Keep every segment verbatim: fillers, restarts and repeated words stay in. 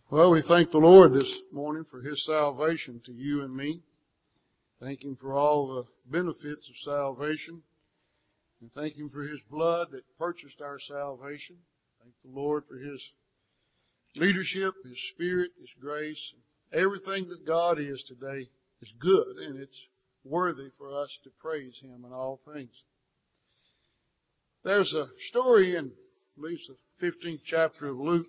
Well, we thank the Lord this morning for His salvation to you and me. Thank Him for all the benefits of salvation. And thank Him for His blood that purchased our salvation. Thank the Lord for His leadership, His Spirit, His grace. Everything that God is today is good, and it's worthy for us to praise Him in all things. There's a story in, I believe it's the fifteenth chapter of Luke,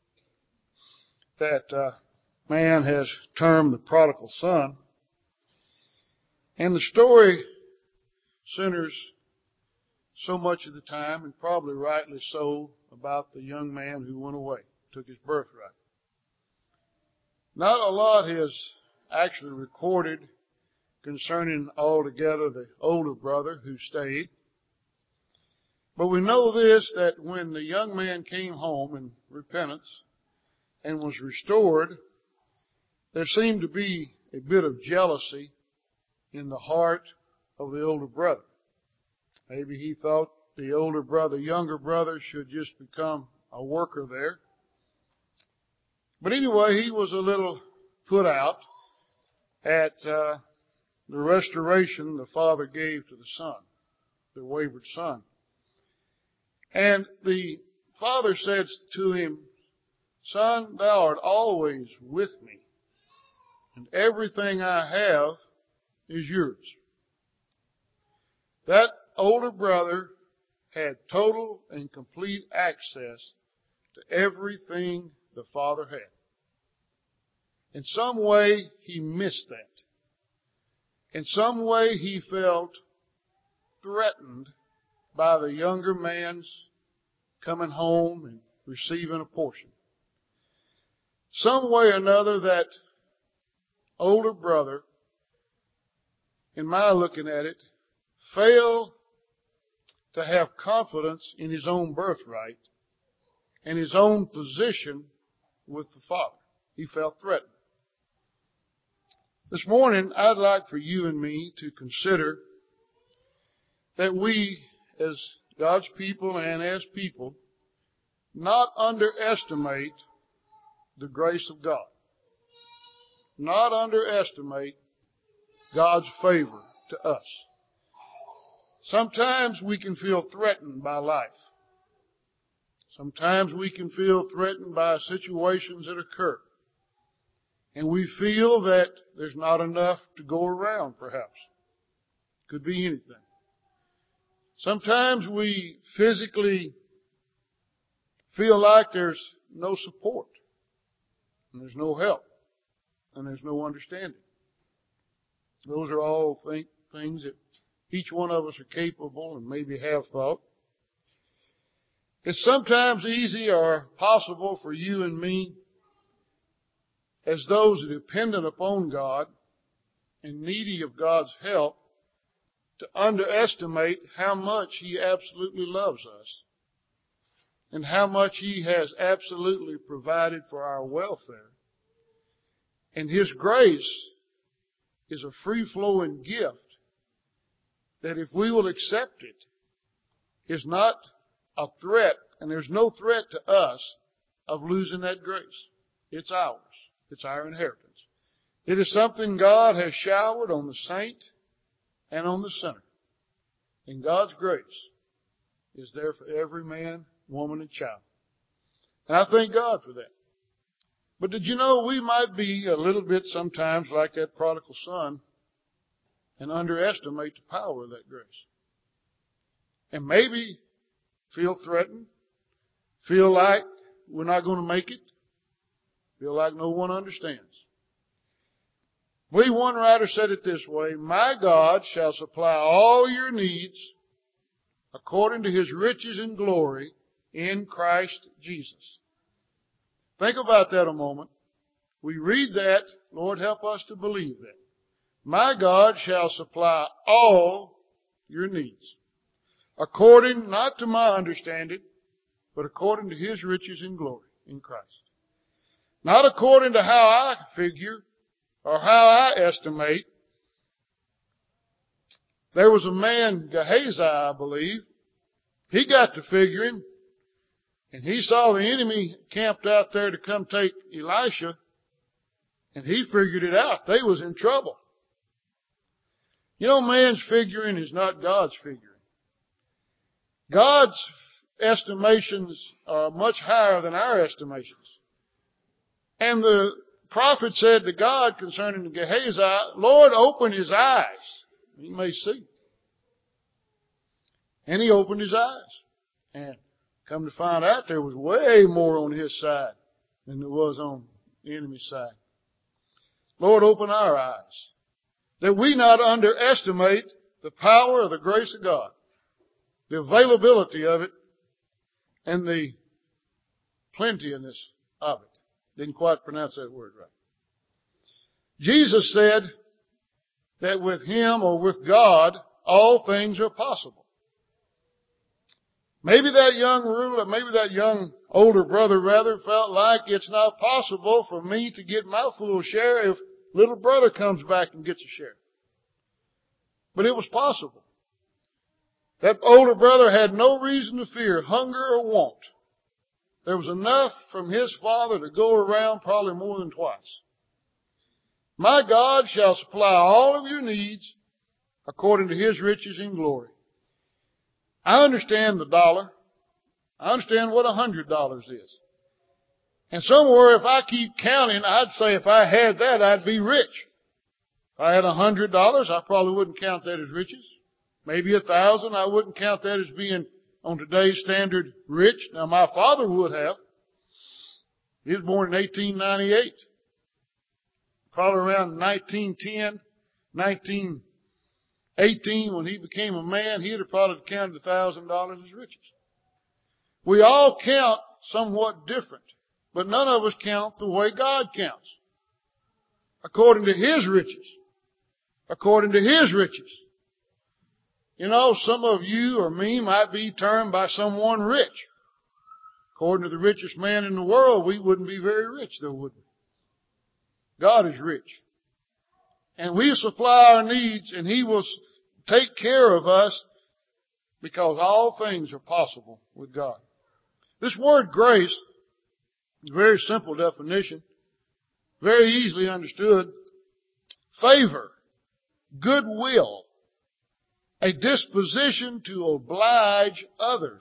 that uh, man has termed the prodigal son. And the story centers so much of the time, and probably rightly so, about the young man who went away, took his birthright. Not a lot is actually recorded concerning altogether the older brother who stayed. But we know this, that when the young man came home in repentance and was restored, there seemed to be a bit of jealousy in the heart of the older brother. Maybe he thought the older brother, younger brother, should just become a worker there. But anyway, he was a little put out at uh, the restoration the father gave to the son, the wayward son. And the father said to him, "Son, thou art always with me, and everything I have is yours." That older brother had total and complete access to everything the father had. In some way, he missed that. In some way, he felt threatened by the younger man's coming home and receiving a portion. Some way or another, that older brother, in my looking at it, failed to have confidence in his own birthright and his own position with the Father. He felt threatened. This morning, I'd like for you and me to consider that we, as God's people and as people, not underestimate the grace of God. Not underestimate God's favor to us. Sometimes we can feel threatened by life. Sometimes we can feel threatened by situations that occur. And we feel that there's not enough to go around, perhaps. Could be anything. Sometimes we physically feel like there's no support. And there's no help. And there's no understanding. Those are all think, things that each one of us are capable and maybe have thought. It's sometimes easy or possible for you and me, as those that are dependent upon God and needy of God's help, to underestimate how much He absolutely loves us and how much He has absolutely provided for our welfare. And His grace is a free-flowing gift that, if we will accept it, is not a threat, and there's no threat to us of losing that grace. It's ours. It's our inheritance. It is something God has showered on the saint and on the sinner. And God's grace is there for every man, woman, and child. And I thank God for that. But did you know we might be a little bit sometimes like that prodigal son and underestimate the power of that grace? And maybe feel threatened, feel like we're not going to make it, feel like no one understands. We, one writer said it this way: "My God shall supply all your needs according to His riches and glory in Christ Jesus." Think about that a moment. We read that. Lord, help us to believe that. My God shall supply all your needs, according, not to my understanding, but according to His riches and glory in Christ. Not according to how I figure or how I estimate. There was a man, Gehazi, I believe. He got to figuring And he saw the enemy camped out there to come take Elisha, and he figured it out. They was in trouble. You know, man's figuring is not God's figuring. God's estimations are much higher than our estimations. And the prophet said to God concerning Gehazi, Lord, open his eyes. He may see. And he opened his eyes. And come to find out there was way more on his side than there was on the enemy's side. Lord, open our eyes, that we not underestimate the power of the grace of God, the availability of it, and the plenteousness of it. Didn't quite pronounce that word right. Jesus said that with Him or with God, all things are possible. Maybe that young ruler, maybe that young older brother rather, felt like it's not possible for me to get my full share if little brother comes back and gets a share. But it was possible. That older brother had no reason to fear hunger or want. There was enough from his father to go around, probably more than twice. My God shall supply all of your needs according to His riches in glory. I understand the dollar. I understand what a hundred dollars is. And somewhere if I keep counting, I'd say if I had that, I'd be rich. If I had a hundred dollars, I probably wouldn't count that as riches. Maybe a thousand, I wouldn't count that as being on today's standard rich. Now my father would have. He was born in eighteen ninety-eight. Probably around nineteen ten, nineteen eighteen, when he became a man, he'd have probably counted a thousand dollars as riches. We all count somewhat different, but none of us count the way God counts. According to His riches. According to His riches. You know, some of you or me might be termed by someone rich. According to the richest man in the world, we wouldn't be very rich, though, would we? God is rich. And we supply our needs, and He will take care of us because all things are possible with God. This word grace is a very simple definition, very easily understood. Favor, goodwill, a disposition to oblige others.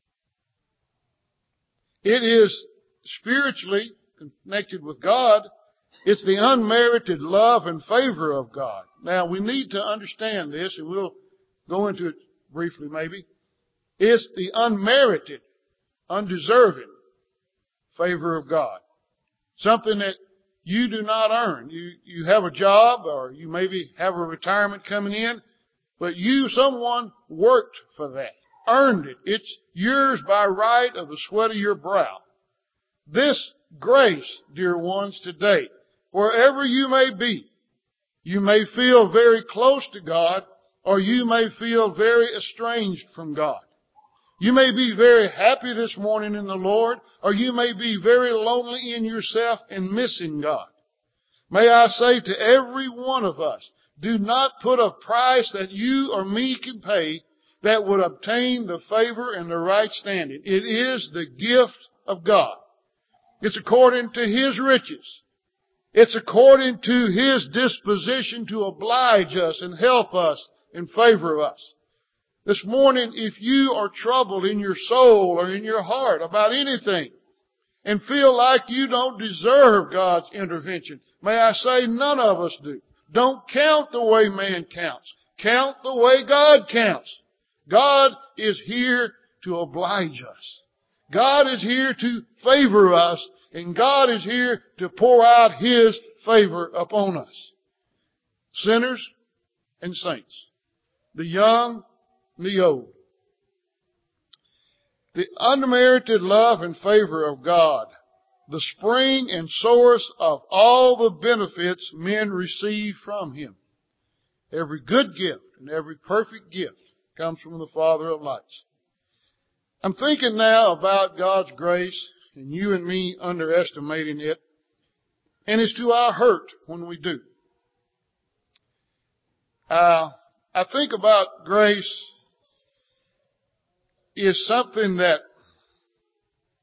It is spiritually connected with God. It's the unmerited love and favor of God. Now, we need to understand this, and we'll go into it briefly maybe. It's the unmerited, undeserving favor of God. Something that you do not earn. You, you have a job, or you maybe have a retirement coming in, but you, someone worked for that, earned it. It's yours by right of the sweat of your brow. This grace, dear ones, today, wherever you may be, you may feel very close to God, or you may feel very estranged from God. You may be very happy this morning in the Lord, or you may be very lonely in yourself and missing God. May I say to every one of us, do not put a price that you or me can pay that would obtain the favor and the right standing. It is the gift of God. It's according to His riches. It's according to His disposition to oblige us and help us and favor us. This morning, if you are troubled in your soul or in your heart about anything and feel like you don't deserve God's intervention, may I say none of us do. Don't count the way man counts. Count the way God counts. God is here to oblige us. God is here to favor us, and God is here to pour out His favor upon us. Sinners and saints. The young and the old. The unmerited love and favor of God, the spring and source of all the benefits men receive from Him. Every good gift and every perfect gift comes from the Father of lights. I'm thinking now about God's grace and you and me underestimating it, and it's to our hurt when we do. Uh, I think about grace is something that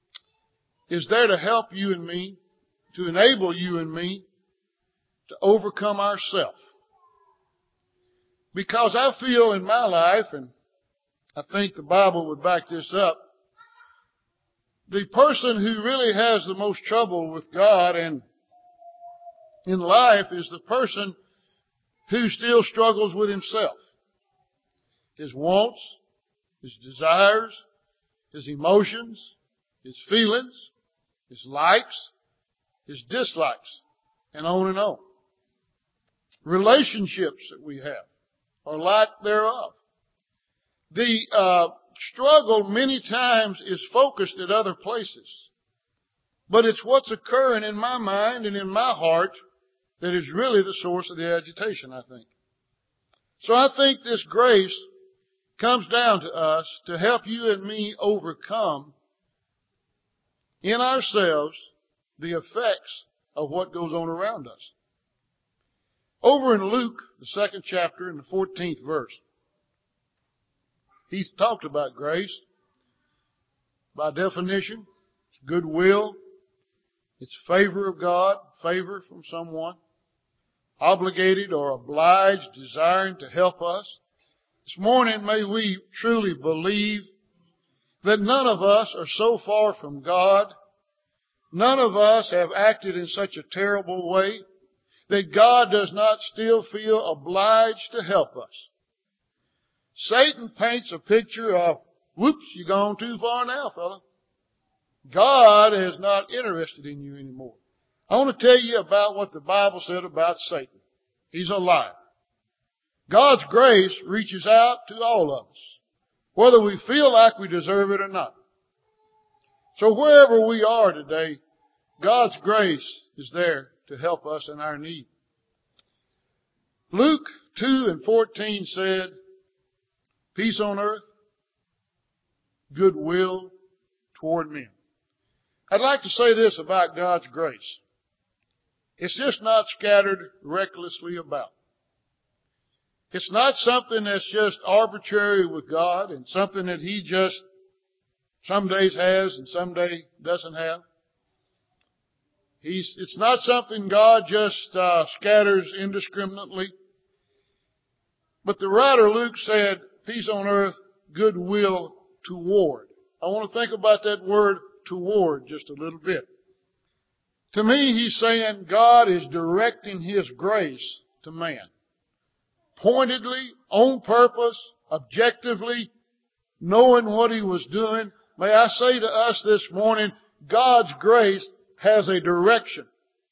is there to help you and me, to enable you and me to overcome ourself. Because I feel in my life, and I think the Bible would back this up, the person who really has the most trouble with God and in life is the person who still struggles with himself. His wants, his desires, his emotions, his feelings, his likes, his dislikes, and on and on. Relationships that we have, or lack thereof. The uh, struggle many times is focused at other places. But it's what's occurring in my mind and in my heart that is really the source of the agitation, I think. So I think this grace comes down to us to help you and me overcome in ourselves the effects of what goes on around us. Over in Luke, the second chapter, in the fourteenth verse, he's talked about grace. By definition, it's goodwill, it's favor of God, favor from someone, obligated or obliged, desiring to help us. This morning, may we truly believe that none of us are so far from God, none of us have acted in such a terrible way, that God does not still feel obliged to help us. Satan paints a picture of, whoops, you've gone too far now, fella. God is not interested in you anymore. I want to tell you about what the Bible said about Satan. He's a liar. God's grace reaches out to all of us, whether we feel like we deserve it or not. So wherever we are today, God's grace is there to help us in our need. Luke two and fourteen said, peace on earth, goodwill toward men. I'd like to say this about God's grace. It's just not scattered recklessly about. It's not something that's just arbitrary with God and something that He just some days has and some days doesn't have. He's, it's not something God just uh, scatters indiscriminately. But the writer Luke said, peace on earth, goodwill toward. I want to think about that word toward just a little bit. To me, he's saying God is directing His grace to man. Pointedly, on purpose, objectively, knowing what He was doing. May I say to us this morning, God's grace has a direction.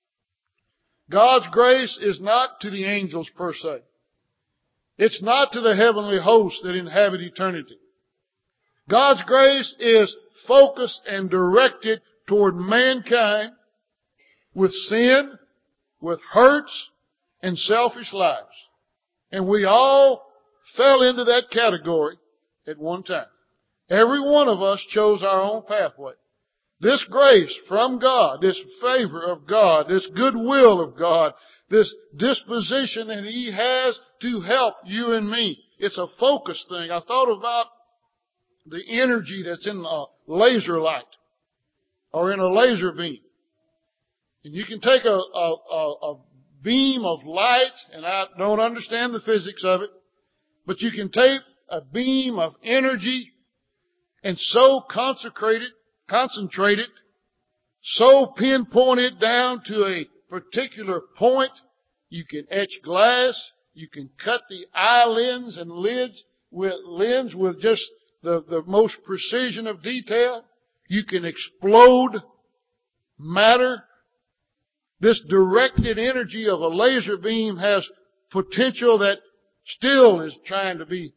God's grace is not to the angels per se. It's not to the heavenly hosts that inhabit eternity. God's grace is focused and directed toward mankind with sin, with hurts, and selfish lives. And we all fell into that category at one time. Every one of us chose our own pathway. This grace from God, this favor of God, this goodwill of God, this disposition that He has to help you and me. It's a focus thing. I thought about the energy that's in a laser light or in a laser beam. And you can take a, a, a, a beam of light, and I don't understand the physics of it, but you can take a beam of energy and so consecrate it, concentrate it, so pinpoint it down to a particular point. You can etch glass. You can cut the eye lens and lids with lens with just the, the most precision of detail. You can explode matter. This directed energy of a laser beam has potential that still is trying to be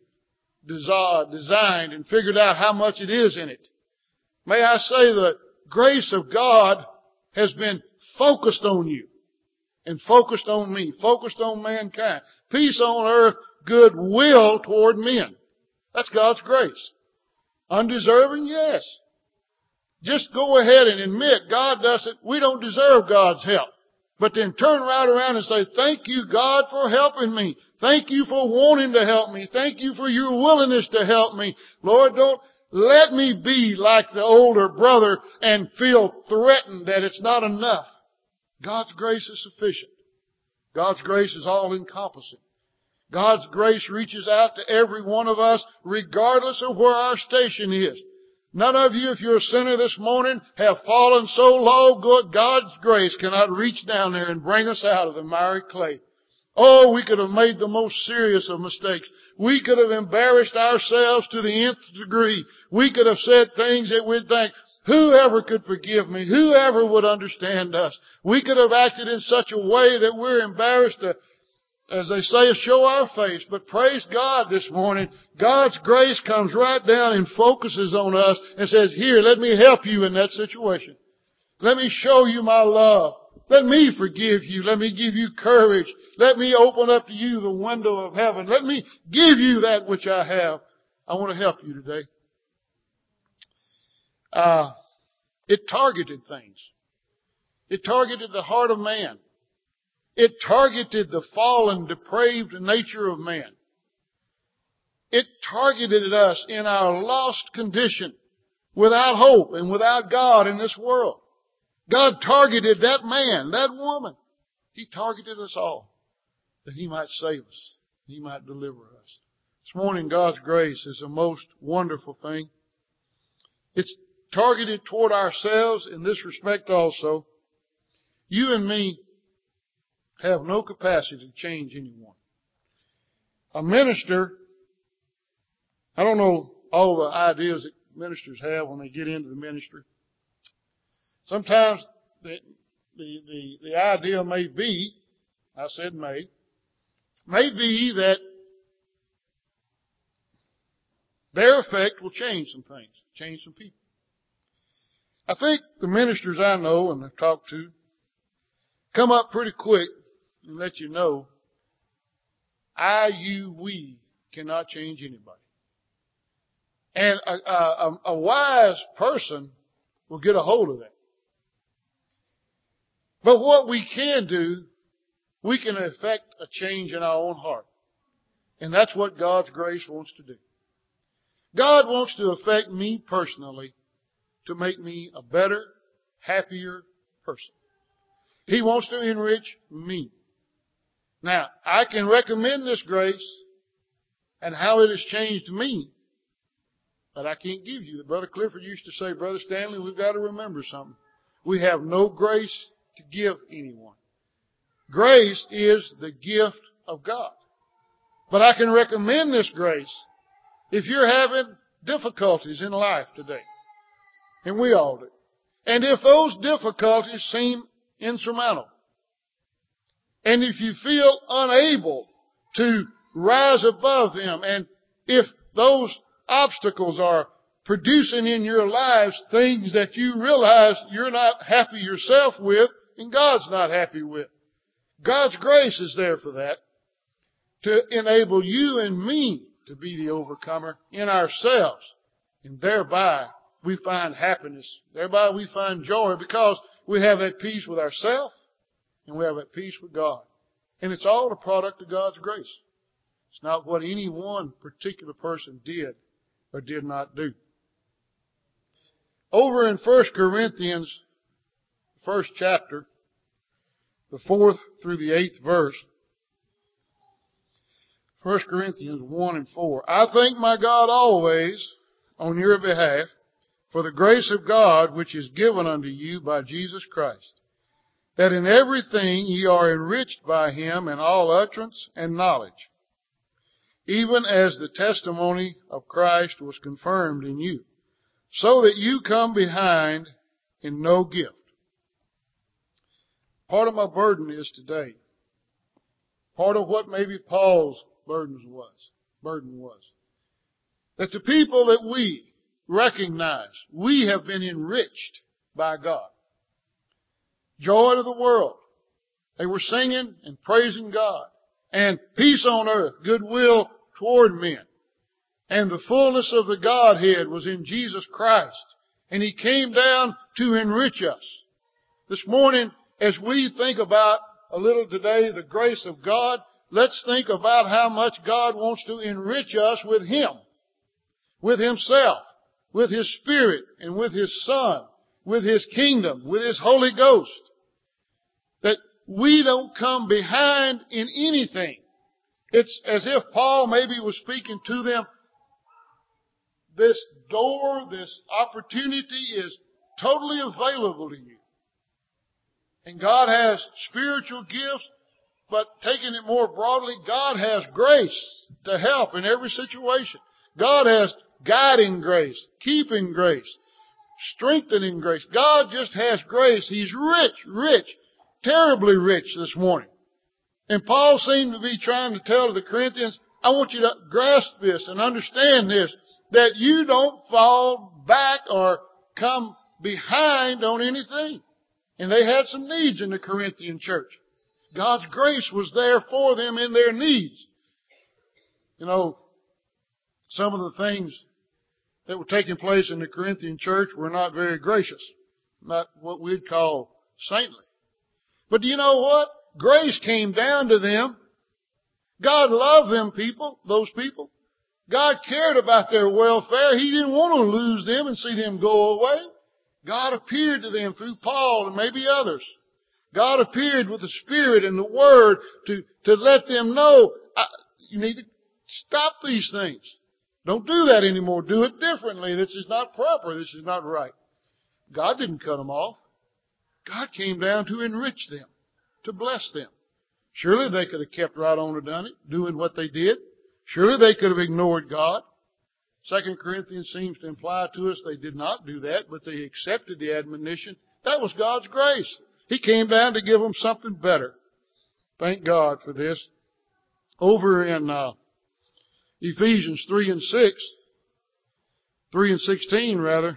designed and figured out how much it is in it. May I say the grace of God has been focused on you and focused on me, focused on mankind. Peace on earth, goodwill toward men. That's God's grace. Undeserving? Yes. Just go ahead and admit God doesn't, we don't deserve God's help. But then turn right around and say, thank you, God, for helping me. Thank you for wanting to help me. Thank you for your willingness to help me. Lord, don't, let me be like the older brother and feel threatened that it's not enough. God's grace is sufficient. God's grace is all-encompassing. God's grace reaches out to every one of us regardless of where our station is. None of you, if you're a sinner this morning, have fallen so low, good God's grace cannot reach down there and bring us out of the miry clay. Oh, we could have made the most serious of mistakes. We could have embarrassed ourselves to the nth degree. We could have said things that we'd think, whoever could forgive me? Whoever would understand us? We could have acted in such a way that we're embarrassed to, as they say, show our face. But praise God this morning, God's grace comes right down and focuses on us and says, here, let me help you in that situation. Let me show you my love. Let me forgive you. Let me give you courage. Let me open up to you the window of heaven. Let me give you that which I have. I want to help you today. Uh, it targeted things. It targeted the heart of man. It targeted the fallen, depraved nature of man. It targeted us in our lost condition, without hope and without God in this world. God targeted that man, that woman. He targeted us all, that He might save us. He might deliver us. This morning, God's grace is a most wonderful thing. It's targeted toward ourselves in this respect also. You and me have no capacity to change anyone. A minister, I don't know all the ideas that ministers have when they get into the ministry. Sometimes the, the, the, the idea may be, I said may, may be that their effect will change some things, change some people. I think the ministers I know and I've talked to come up pretty quick and let you know, I, you, we cannot change anybody. And a, a, a wise person will get a hold of that. But what we can do, we can effect a change in our own heart. And that's what God's grace wants to do. God wants to affect me personally to make me a better, happier person. He wants to enrich me. Now, I can recommend this grace and how it has changed me, but I can't give you. Brother Clifford used to say, Brother Stanley, we've got to remember something. We have no grace to give anyone. Grace is the gift of God. But I can recommend this grace if you're having difficulties in life today. And we all do. And if those difficulties seem insurmountable, and if you feel unable to rise above them, and if those obstacles are producing in your lives things that you realize you're not happy yourself with, and God's not happy with, God's grace is there for that, to enable you and me to be the overcomer in ourselves. And thereby we find happiness. Thereby we find joy, because we have that peace with ourselves and we have that peace with God. And it's all a product of God's grace. It's not what any one particular person did or did not do. Over in First Corinthians, first chapter, the fourth through the eighth verse, First Corinthians one and four. I thank my God always on your behalf for the grace of God which is given unto you by Jesus Christ, that in everything ye are enriched by Him in all utterance and knowledge, even as the testimony of Christ was confirmed in you, so that you come behind in no gift. Part of my burden is today, part of what maybe Paul's burden was, burden was, that the people that we recognize, we have been enriched by God. Joy to the world. They were singing and praising God. And peace on earth, goodwill toward men. And the fullness of the Godhead was in Jesus Christ. And He came down to enrich us. This morning, as we think about a little today the grace of God, let's think about how much God wants to enrich us with Him, with Himself, with His Spirit and with His Son, with His kingdom, with His Holy Ghost. That we don't come behind in anything. It's as if Paul maybe was speaking to them. This door, this opportunity is totally available to you. And God has spiritual gifts, but taking it more broadly, God has grace to help in every situation. God has guiding grace, keeping grace, strengthening grace. God just has grace. He's rich, rich, terribly rich this morning. And Paul seemed to be trying to tell the Corinthians, I want you to grasp this and understand this, that you don't fall back or come behind on anything. And they had some needs in the Corinthian church. God's grace was there for them in their needs. You know, some of the things that were taking place in the Corinthian church were not very gracious. Not what we'd call saintly. But do you know what? Grace came down to them. God loved them people, those people. God cared about their welfare. He didn't want to lose them and see them go away. God appeared to them through Paul and maybe others. God appeared with the Spirit and the Word to, to let them know, I, you need to stop these things. Don't do that anymore. Do it differently. This is not proper. This is not right. God didn't cut them off. God came down to enrich them, to bless them. Surely they could have kept right on and done it, doing what they did. Surely they could have ignored God. Second Corinthians seems to imply to us they did not do that, but they accepted the admonition. That was God's grace. He came down to give them something better. Thank God for this. Over in uh, Ephesians three and six, three and sixteen rather,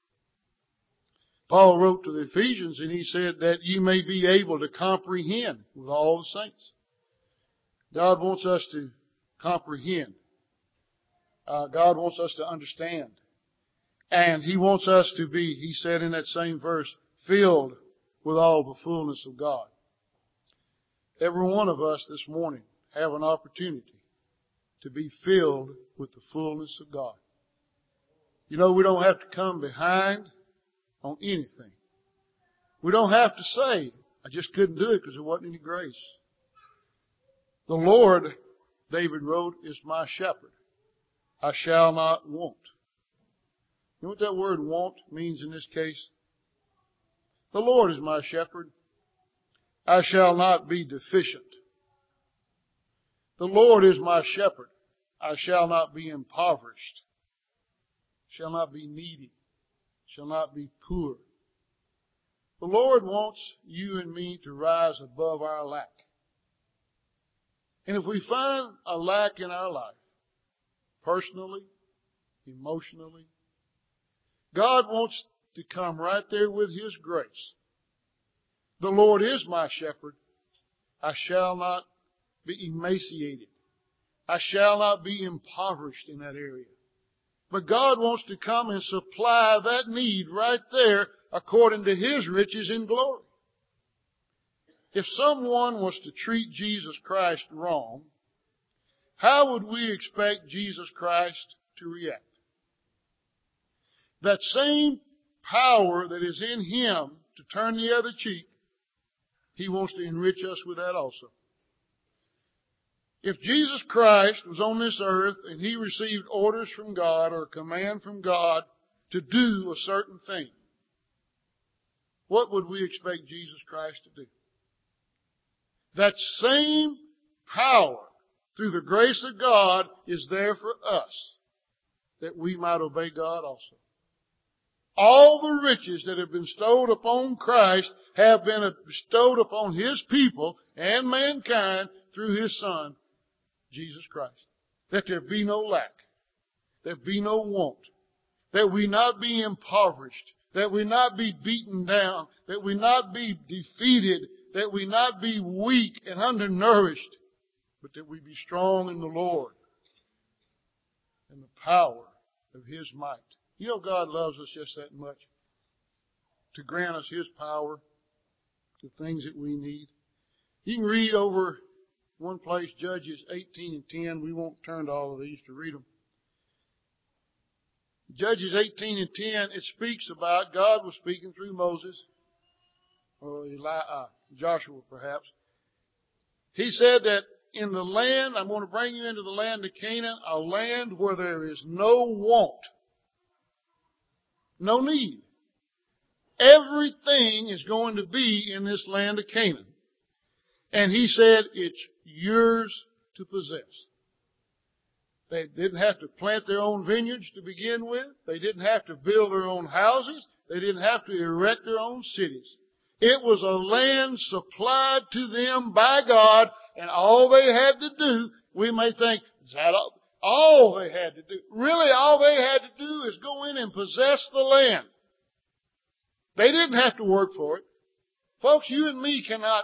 Paul wrote to the Ephesians and he said that you may be able to comprehend with all the saints. God wants us to comprehend. Uh, God wants us to understand. And He wants us to be, He said in that same verse, filled with all the fullness of God. Every one of us this morning have an opportunity to be filled with the fullness of God. You know, we don't have to come behind on anything. We don't have to say, I just couldn't do it because there wasn't any grace. The Lord, David wrote, is my shepherd. I shall not want. You know what that word want means in this case? The Lord is my shepherd. I shall not be deficient. The Lord is my shepherd. I shall not be impoverished. Shall not be needy. Shall not be poor. The Lord wants you and me to rise above our lack. And if we find a lack in our life, personally, emotionally, God wants to come right there with His grace. The Lord is my shepherd. I shall not be emaciated. I shall not be impoverished in that area. But God wants to come and supply that need right there according to His riches in glory. If someone was to treat Jesus Christ wrong, how would we expect Jesus Christ to react? That same power that is in Him to turn the other cheek, He wants to enrich us with that also. If Jesus Christ was on this earth and He received orders from God or a command from God to do a certain thing, what would we expect Jesus Christ to do? That same power through the grace of God is there for us, that we might obey God also. All the riches that have been bestowed upon Christ have been bestowed upon His people and mankind through His Son, Jesus Christ. That there be no lack, there be no want, that we not be impoverished, that we not be beaten down, that we not be defeated, that we not be weak and undernourished, but that we be strong in the Lord and the power of His might. You know, God loves us just that much to grant us His power, the things that we need. You can read over one place, Judges eighteen and ten. We won't turn to all of these to read them. Judges eighteen and ten, it speaks about, God was speaking through Moses, or Eli, uh, Joshua perhaps. He said that in the land, I'm going to bring you into the land of Canaan, a land where there is no want, no need. Everything is going to be in this land of Canaan. And he said, it's yours to possess. They didn't have to plant their own vineyards to begin with. They didn't have to build their own houses. They didn't have to erect their own cities. It was a land supplied to them by God, and all they had to do, we may think, is that all? All they had to do. Really, all they had to do is go in and possess the land. They didn't have to work for it. Folks, you and me cannot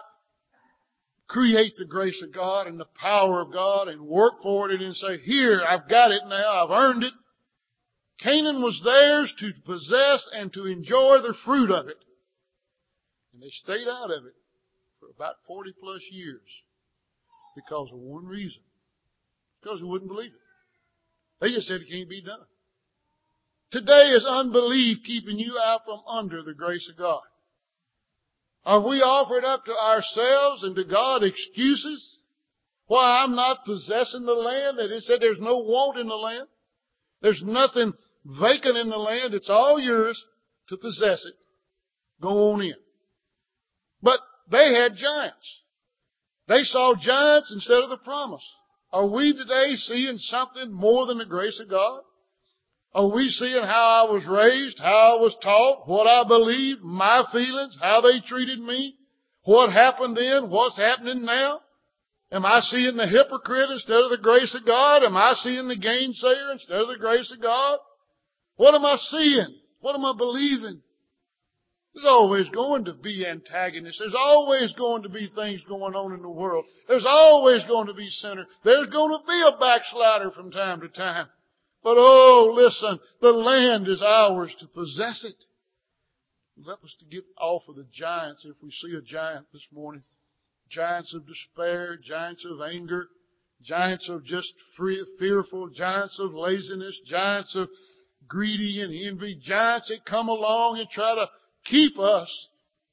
create the grace of God and the power of God and work for it and say, here, I've got it now, I've earned it. Canaan was theirs to possess and to enjoy the fruit of it. And they stayed out of it for about forty plus years because of one reason. Because they wouldn't believe it. They just said it can't be done. Today is unbelief keeping you out from under the grace of God. Have we offered up to ourselves and to God excuses why I'm not possessing the land? That it said there's no want in the land. There's nothing vacant in the land. It's all yours to possess it. Go on in. But they had giants. They saw giants instead of the promise. Are we today seeing something more than the grace of God? Are we seeing how I was raised, how I was taught, what I believed, my feelings, how they treated me, what happened then, what's happening now? Am I seeing the hypocrite instead of the grace of God? Am I seeing the gainsayer instead of the grace of God? What am I seeing? What am I believing? There's always going to be antagonists. There's always going to be things going on in the world. There's always going to be sinners. There's going to be a backslider from time to time. But oh, listen, the land is ours to possess it. Help us to get off of the giants if we see a giant this morning. Giants of despair, giants of anger, giants of just free, fearful, giants of laziness, giants of greedy and envy, giants that come along and try to keep us.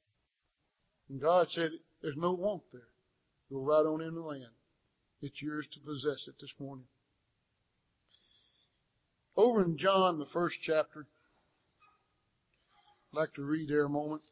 And God said, there's no want there. Go right on in the land. It's yours to possess it this morning. Over in John, the first chapter, I'd like to read there a moment.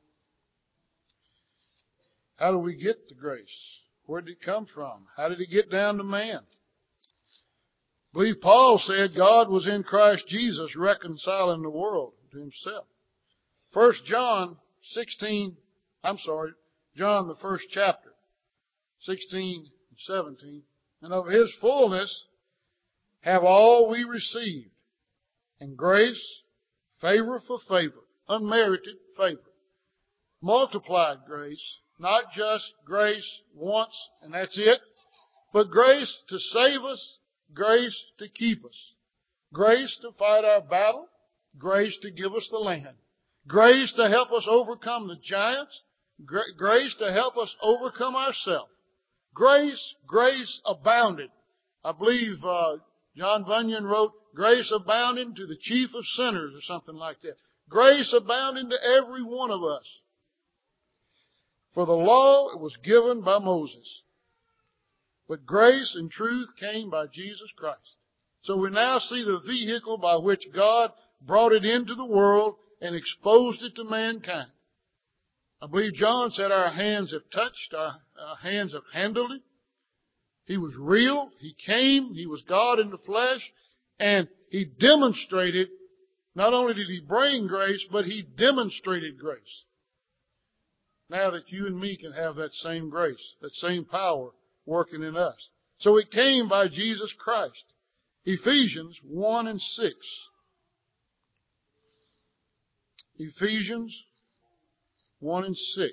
How do we get the grace? Where did it come from? How did it get down to man? I believe Paul said God was in Christ Jesus reconciling the world to himself. First John sixteen, I'm sorry, John the first chapter, sixteen and seventeen. And of his fullness have all we received, and grace, favor for favor, unmerited favor, multiplied grace, not just grace once and that's it, but grace to save us, grace to keep us, grace to fight our battle, grace to give us the land, grace to help us overcome the giants, grace to help us overcome ourselves. Grace, grace abounded. I believe uh, John Bunyan wrote, grace abounding to the chief of sinners or something like that. Grace abounding to every one of us. For the law was given by Moses, but grace and truth came by Jesus Christ. So we now see the vehicle by which God brought it into the world and exposed it to mankind. I believe John said our hands have touched, our, our hands have handled it. He was real. He came. He was God in the flesh. And He demonstrated, not only did He bring grace, but He demonstrated grace. Now that you and me can have that same grace, that same power working in us. So it came by Jesus Christ. Ephesians one and six. Ephesians one and six.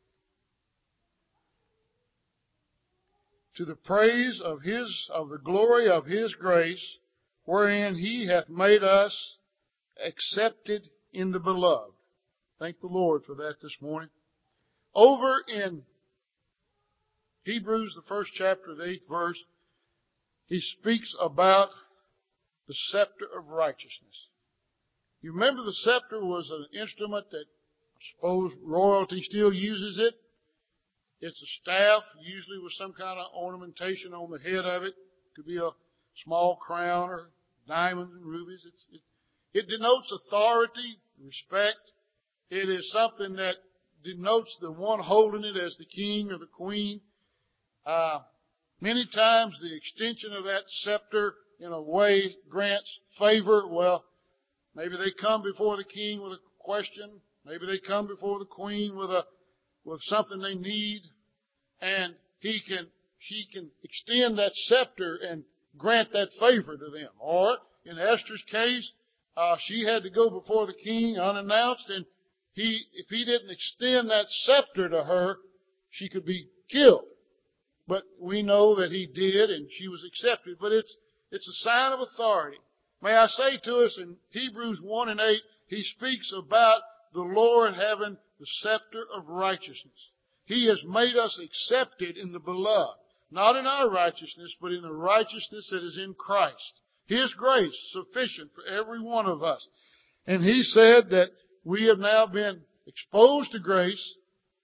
To the praise of His, of the glory of His grace, wherein He hath made us accepted in the beloved. Thank the Lord for that this morning. Over in Hebrews, the first chapter, the eighth verse, he speaks about the scepter of righteousness. You remember the scepter was an instrument that I suppose royalty still uses it. It's a staff, usually with some kind of ornamentation on the head of it. It could be a small crown or diamonds and rubies. It's, it, it denotes authority, respect. It is something that denotes the one holding it as the king or the queen. Uh, many times the extension of that scepter in a way grants favor. Well, maybe they come before the king with a question. Maybe they come before the queen with a with something they need, and he can she can extend that scepter and grant that favor to them. Or in Esther's case, uh, she had to go before the king unannounced, and he if he didn't extend that scepter to her, she could be killed. But we know that he did, and she was accepted. But it's it's a sign of authority. May I say to us in Hebrews one and eight, he speaks about the Lord having the scepter of righteousness. He has made us accepted in the beloved, not in our righteousness, but in the righteousness that is in Christ. His grace sufficient for every one of us. And he said that we have now been exposed to grace,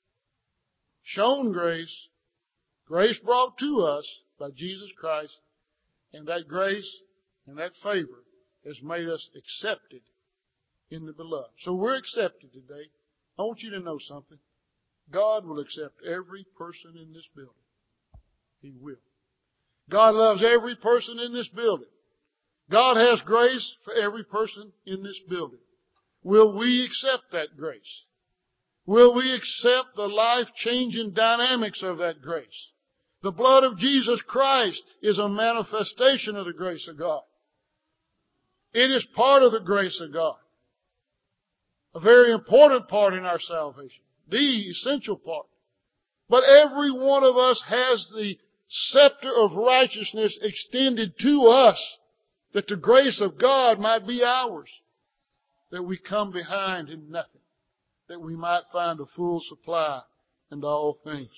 shown grace, grace brought to us by Jesus Christ, and that grace and that favor has made us accepted in the beloved. So we're accepted today. I want you to know something. God will accept every person in this building. He will. God loves every person in this building. God has grace for every person in this building. Will we accept that grace? Will we accept the life-changing dynamics of that grace? The blood of Jesus Christ is a manifestation of the grace of God. It is part of the grace of God. A very important part in our salvation. The essential part. But every one of us has the scepter of righteousness extended to us, that the grace of God might be ours, that we come behind in nothing, that we might find a full supply in all things.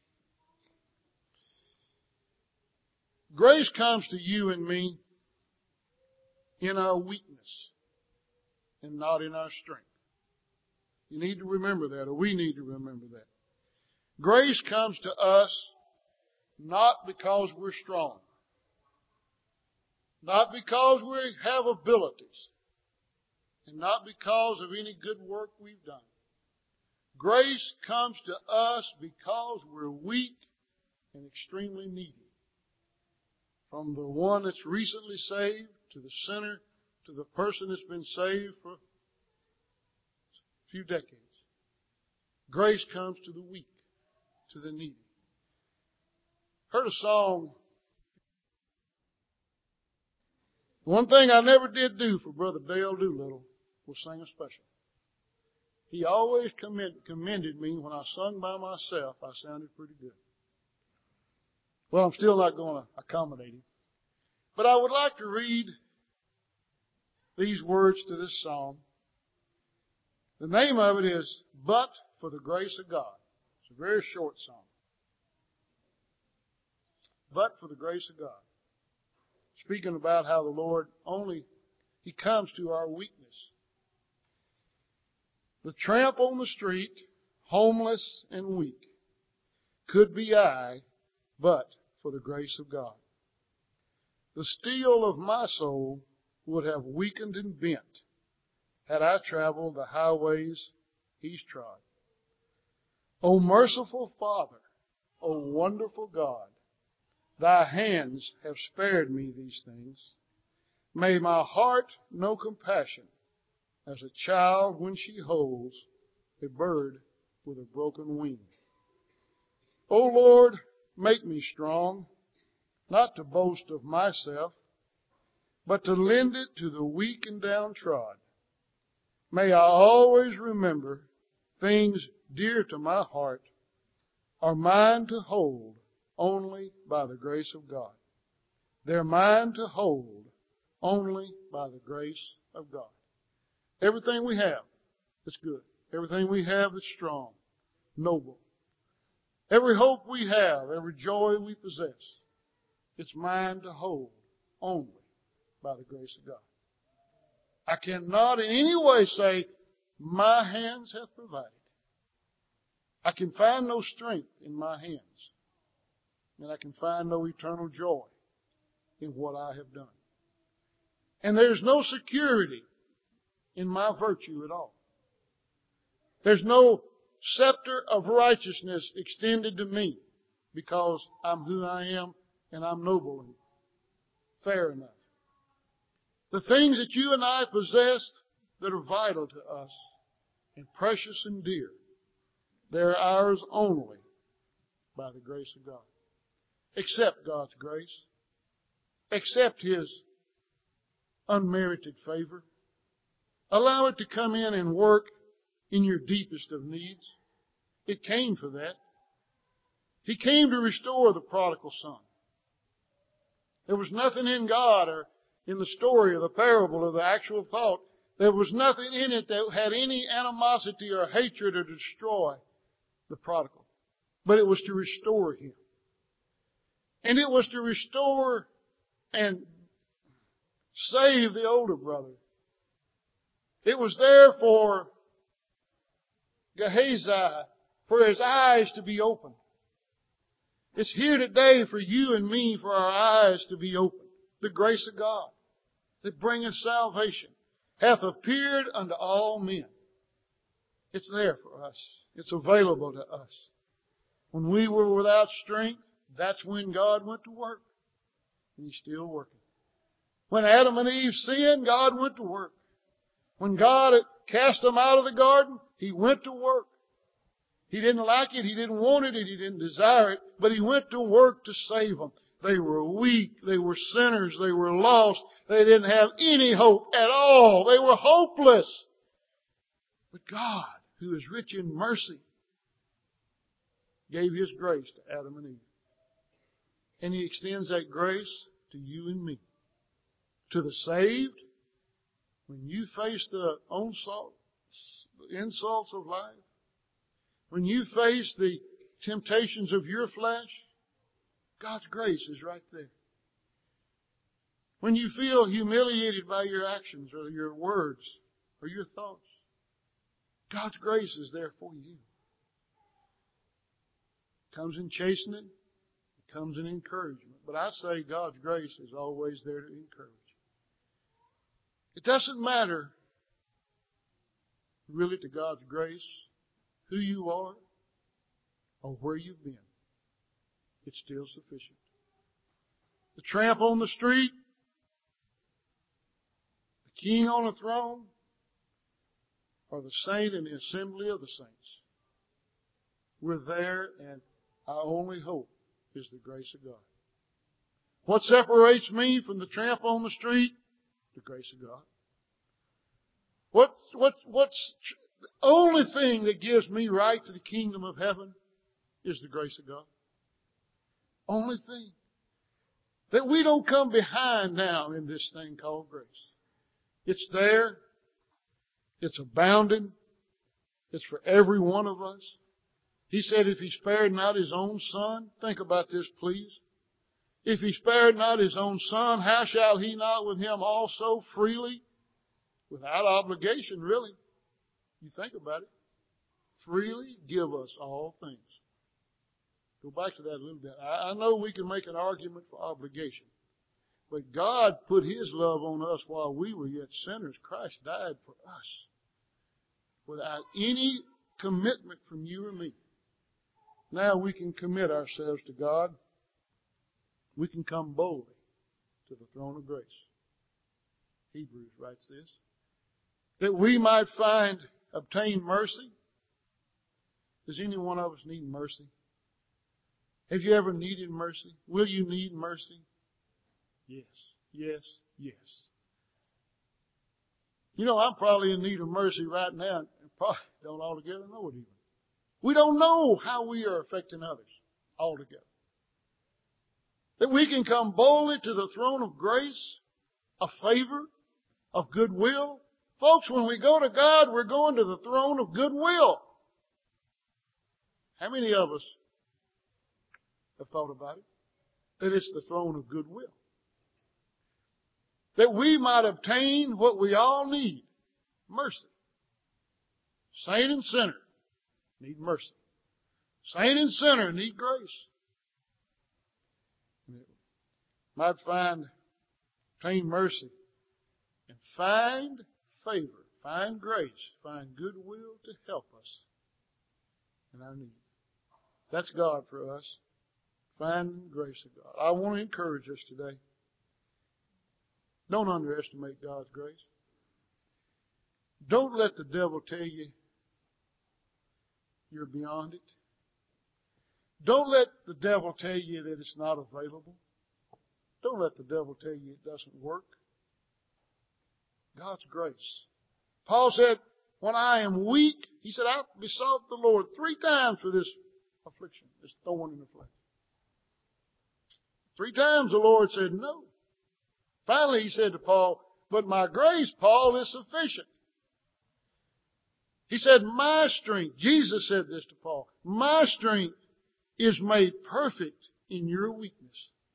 Grace comes to you and me in our weakness and not in our strength. You need to remember that, or we need to remember that. Grace comes to us not because we're strong, not because we have abilities, and not because of any good work we've done. Grace comes to us because we're weak and extremely needy. From the one that's recently saved to the sinner to the person that's been saved for a few decades. Grace comes to the weak, to the needy. Heard a song. One thing I never did do for Brother Dale Doolittle was sing a special. He always commend, commended me when I sung by myself. I sounded pretty good. Well, I'm still not going to accommodate him. But I would like to read these words to this song. The name of it is But for the Grace of God. It's a very short song. But for the grace of God. Speaking about how the Lord only, He comes to our weakness. The tramp on the street, homeless and weak, could be I, but for the grace of God. The steel of my soul would have weakened and bent had I traveled the highways He's trod. O merciful Father, O wonderful God, Thy hands have spared me these things. May my heart know compassion as a child when she holds a bird with a broken wing. O Lord, make me strong, not to boast of myself, but to lend it to the weak and downtrodden. May I always remember things dear to my heart are mine to hold only by the grace of God. They're mine to hold only by the grace of God. Everything we have that's good. Everything we have that's strong, noble. Every hope we have, every joy we possess, it's mine to hold only by the grace of God. I cannot in any way say, my hands have provided. I can find no strength in my hands. And I can find no eternal joy in what I have done. And there's no security in my virtue at all. There's no scepter of righteousness extended to me because I'm who I am and I'm noble and fair enough. The things that you and I possess that are vital to us and precious and dear, they're ours only by the grace of God. Accept God's grace. Accept His unmerited favor. Allow it to come in and work in your deepest of needs. It came for that. He came to restore the prodigal son. There was nothing in God or in the story or the parable or the actual thought. There was nothing in it that had any animosity or hatred or destroy the prodigal. But it was to restore him. And it was to restore and save the older brother. It was there for Gehazi, for his eyes to be opened. It's here today for you and me, for our eyes to be opened. The grace of God that bringeth salvation hath appeared unto all men. It's there for us. It's available to us. When we were without strength, that's when God went to work. And He's still working. When Adam and Eve sinned, God went to work. When God had cast them out of the garden, He went to work. He didn't like it, He didn't want it, He didn't desire it, but He went to work to save them. They were weak, they were sinners, they were lost, they didn't have any hope at all. They were hopeless. But God, who is rich in mercy, gave His grace to Adam and Eve. And He extends that grace to you and me. To the saved, when you face the onslaught, the insults of life, when you face the temptations of your flesh, God's grace is right there. When you feel humiliated by your actions or your words or your thoughts, God's grace is there for you. It comes in chastening. It comes in encouragement. But I say God's grace is always there to encourage. It doesn't matter really to God's grace who you are or where you've been. It's still sufficient. The tramp on the street, the king on a throne, or the saint in the assembly of the saints. We're there, and our only hope is the grace of God. What separates me from the tramp on the street? The grace of God. What, what, what's the only thing that gives me right to the kingdom of heaven is the grace of God. Only thing. That we don't come behind now in this thing called grace. It's there. It's abounding. It's for every one of us. He said if He spared not His own Son, think about this please. If He spared not His own Son, how shall He not with Him also freely, without obligation really, you think about it, freely give us all things. Go back to that a little bit. I, I know we can make an argument for obligation. But God put His love on us while we were yet sinners. Christ died for us. Without any commitment from you or me. Now we can commit ourselves to God. We can come boldly to the throne of grace. Hebrews writes this. That we might find, obtain mercy. Does any one of us need mercy? Have you ever needed mercy? Will you need mercy? Yes, yes, yes. You know, I'm probably in need of mercy right now and probably don't altogether know it even. We don't know how we are affecting others altogether. That we can come boldly to the throne of grace, of favor, of goodwill. Folks, when we go to God, we're going to the throne of goodwill. How many of us have thought about it? That it's the throne of goodwill. that we might obtain what we all need, mercy. Saint and sinner need mercy. Saint and sinner need grace. Might find, obtain mercy, and find favor, find grace, find goodwill to help us in our need. That's God for us. Finding the grace of God. I want to encourage us today. Don't underestimate God's grace. Don't let the devil tell you you're beyond it. Don't let the devil tell you that it's not available. Don't let the devil tell you it doesn't work. God's grace. Paul said, when I am weak, he said, I besought the Lord three times for this affliction, this thorn in the flesh. Three times the Lord said no. Finally he said to Paul, but my grace, Paul, is sufficient. He said, my strength, Jesus said this to Paul, my strength is made perfect in your weakness.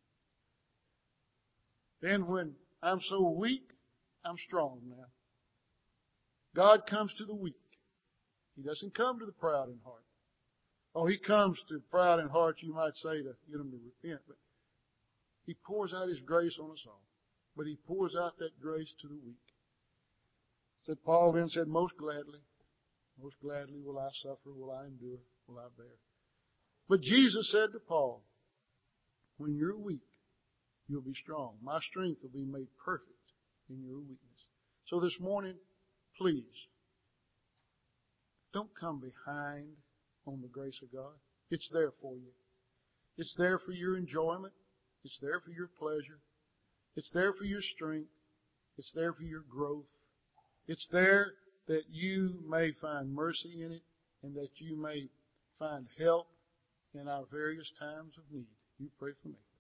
Then when I'm so weak, I'm strong now. God comes to the weak. He doesn't come to the proud in heart. Oh, He comes to proud in heart, you might say, to get them to repent. But He pours out His grace on us all. But He pours out that grace to the weak. Said Paul then said, most gladly, most gladly will I suffer, will I endure, will I bear. But Jesus said to Paul, when you're weak, you'll be strong. My strength will be made perfect in your weakness. So this morning, please, don't come behind on the grace of God. It's there for you. It's there for your enjoyment. It's there for your pleasure. It's there for your strength. It's there for your growth. It's there that you may find mercy in it and that you may find help in our various times of need. You pray for me.